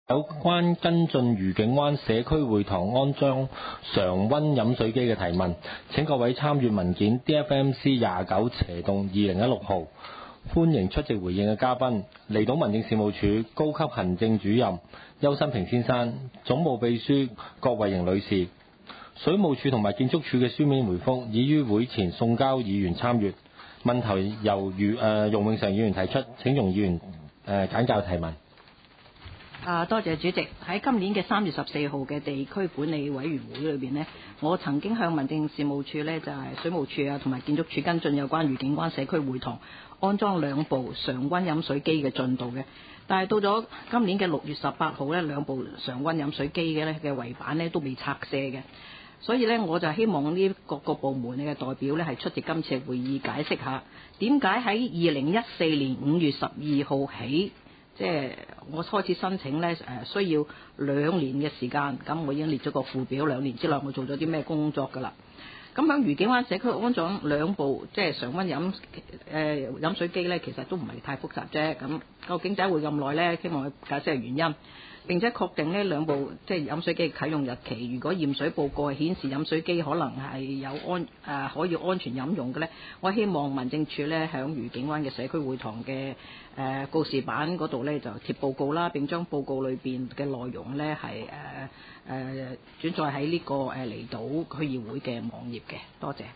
有關跟進愉景灣社區會堂安裝常溫飲水機嘅提問，請各位參閱文件 DFMC29/2016 號。歡迎出席回應嘅嘉賓，離島民政事務處高級行政主任邱新平先生、總務秘書郭慧瑩女士。水務署同埋建築署嘅書面回覆已於會前送交議員參閱。問題由容永常議員提出，請容議員簡介提問。 多謝主席。喺今年嘅3月14號嘅地區管理委員會裏邊呢，我曾經向民政事務處呢，就係水務署啊同埋建築署跟進有關愉景灣社區會堂安裝2部常溫飲水機嘅進度嘅。但係到咗今年嘅6月18號呢，2部常溫飲水機嘅圍板呢都未拆卸嘅。所以呢，我就希望呢各個部門嘅代表呢係出席今次嘅會議，解釋下點解喺2014年5月12號起，即係我開始申請呢，需要2年嘅時間，咁我已經列咗個附表，2年之內我做咗啲咩工作㗎啦。咁喺愉景灣社區安裝2部即係常溫飲水機呢，其實都唔係太複雜啫。咁究竟點解會咁耐呢？希望佢解釋下原因，並且確定呢2部即係飲水機嘅啟用日期。如果驗水報告顯示飲水機可能係有可以安全飲用嘅呢，我希望民政處呢響愉景灣嘅社區會堂嘅告示板嗰度呢就貼報告啦，並將報告裏邊嘅內容呢係轉載喺呢個離島區議會嘅網頁嘅。多謝。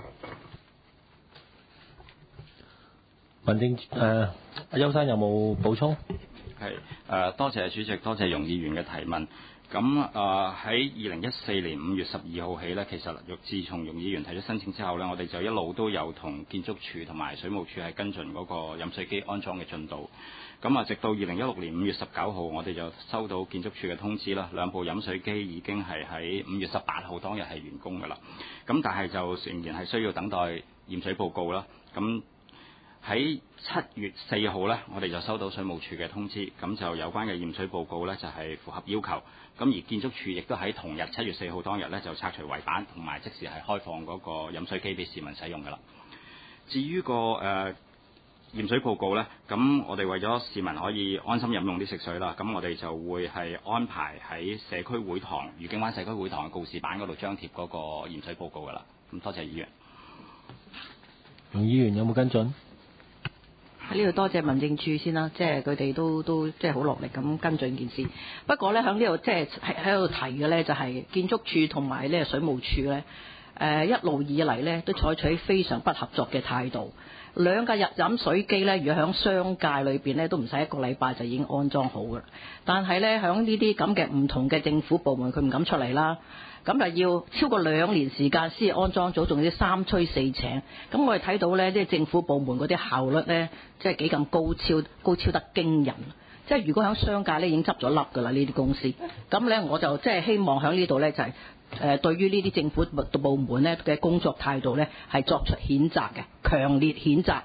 民政邱生有冇補充？ 係多謝主席，多謝容議員嘅提問。咁喺2014年5月12號起呢，其實自從容議員提出申請之後呢，我哋就一路都有同建築署同埋水務署係跟進嗰個飲水機安裝嘅進度。咁直到2016年5月19號，我哋就收到建築署嘅通知啦，2部飲水機已經係喺5月18號當日係完工㗎啦。咁但係就仍然係需要等待驗水報告啦。咁喺7月4號呢，我哋就收到水務署嘅通知，咁就有關嘅驗水報告呢，就係符合要求。咁而建築署亦都喺同日7月4號當日呢，就拆除圍板，同埋即時係開放嗰個飲水機俾市民使用㗎啦。至於個驗水報告呢，咁我哋為咗市民可以安心飲用啲食水啦，咁我哋就會係安排喺社區會堂愉景灣社區會堂嘅告示板嗰度張貼嗰個驗水報告㗎啦。咁多謝議員。 容議員有冇跟進？ 喺呢度多謝民政處先啦，即係佢哋都即係好落力咁跟進件事。不過呢，喺呢度即係喺度提嘅呢，就係建築署同埋呢水務署呢，一路以嚟呢都採取非常不合作嘅態度。2架飲水機呢，如果喺商界裏邊呢，都唔使1個禮拜就已經安裝好㗎啦。但係呢，喺呢啲咁嘅唔同嘅政府部門，佢唔敢出嚟啦。咁就要超過2年時間先安裝咗，仲要3催4請。咁我哋睇到呢，即係政府部門嗰啲效率呢，即係幾咁高超得驚人。即係如果喺商界呢已經執咗笠㗎啦，呢啲公司。咁呢，我就即係希望喺呢度呢，就係對於呢啲政府部門呢嘅工作態度呢，係作出譴責嘅，強烈譴責。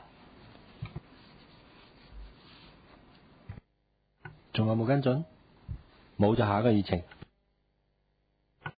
仲有冇跟進？冇就下一個議程。